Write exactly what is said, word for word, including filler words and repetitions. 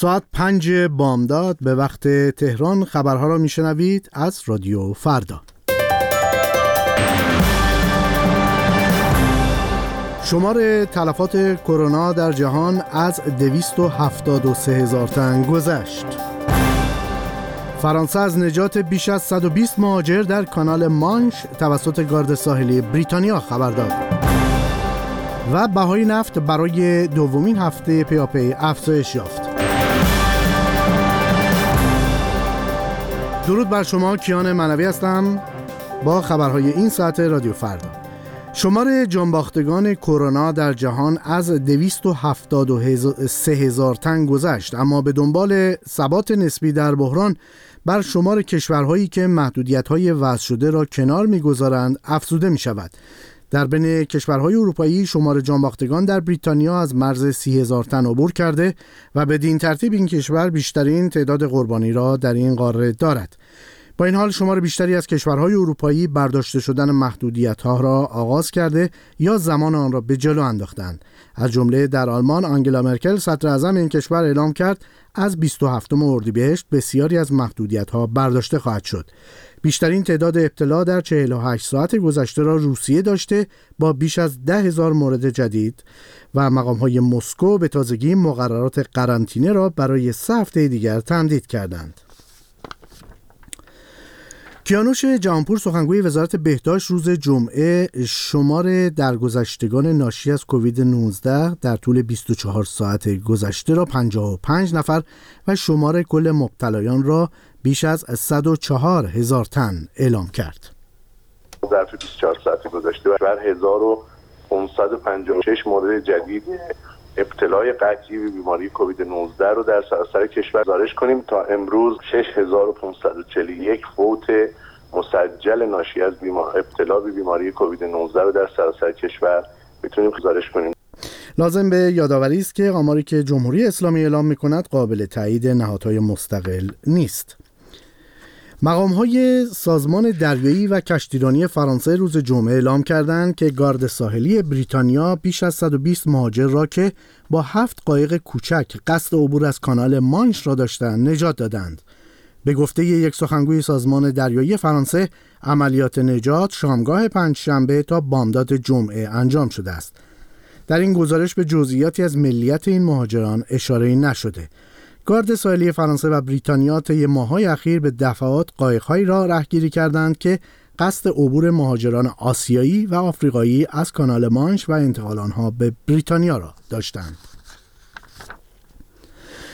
ساعت پنج بامداد به وقت تهران خبرها را میشنوید از رادیو فردا. شمار تلفات کرونا در جهان از دویست و هفتاد و سه هزار تن گذشت. فرانسه از نجات بیش از صد و بیست مهاجر در کانال مانش توسط گارد ساحلی بریتانیا خبر داد. و بهای نفت برای دومین هفته پیاپی افزایش یافت. درود بر شما، کیان منوی هستم با خبرهای این ساعت رادیو فردا. شمار جانباختگان کرونا در جهان از دویست و هفتاد و سه هزار تن گذشت، اما به دنبال ثبات نسبی در بحران بر شمار کشورهایی که محدودیت‌های وضع شده را کنار می‌گذارند افزوده می‌شود. در بین کشورهای اروپایی شمار جانباختگان در بریتانیا از مرز سی هزار تن عبور کرده و بدین ترتیب این کشور بیشترین تعداد قربانی را در این قاره دارد. با این حال شمار بیشتری از کشورهای اروپایی برداشته شدن محدودیت‌ها را آغاز کرده یا زمان آن را به جلو انداختند. از جمله در آلمان آنگلا مرکل صدر اعظم این کشور اعلام کرد از بیست و هفتم اردیبهشت بسیاری از محدودیت‌ها برداشته خواهد شد. بیشترین تعداد ابتلا در چهل و هشت ساعت گذشته را روسیه داشته با بیش از ده هزار مورد جدید و مقام‌های مسکو به تازگی مقررات قرنطینه را برای سه هفته دیگر تمدید کردند. کیانوش جهانپور سخنگوی وزارت بهداشت روز جمعه شمار درگذشتگان ناشی از کووید نوزده در طول بیست و چهار ساعت گذشته را پنجاه و پنج نفر و شمار کل مبتلایان را بیش از صد و چهار هزار تن اعلام کرد. در طول بیست و چهار ساعت گذشته بر هزار و پانصد و پنجاه و شش مورد جدید ابتلای قطعی به بیماری کووید نوزده رو در سراسر کشور گزارش کنیم. تا امروز شش هزار و پانصد و چهل و یک فوت مسجل ناشی از بیمار ابتلا به بیماری کووید نوزده رو در سراسر کشور میتونیم گزارش کنیم. لازم به یادآوری است که آماری که جمهوری اسلامی اعلام می‌کند قابل تایید نهادهای مستقل نیست. مقام‌های سازمان دریایی و کشتیرانی فرانسه روز جمعه اعلام کردند که گارد ساحلی بریتانیا بیش از صد و بیست مهاجر را که با هفت قایق کوچک قصد عبور از کانال مانش را داشتند نجات دادند. به گفته یک سخنگوی سازمان دریایی فرانسه، عملیات نجات شامگاه پنجشنبه تا بامداد جمعه انجام شده است. در این گزارش به جزئیاتی از ملیت این مهاجران اشاره‌ای نشده. گارد ساحلی فرانسه و بریتانیا طی ماه‌های اخیر به دفعات قایق‌هایی را رهگیری کردند که قصد عبور مهاجران آسیایی و آفریقایی از کانال مانش و انتقال آنها به بریتانیا را داشتند.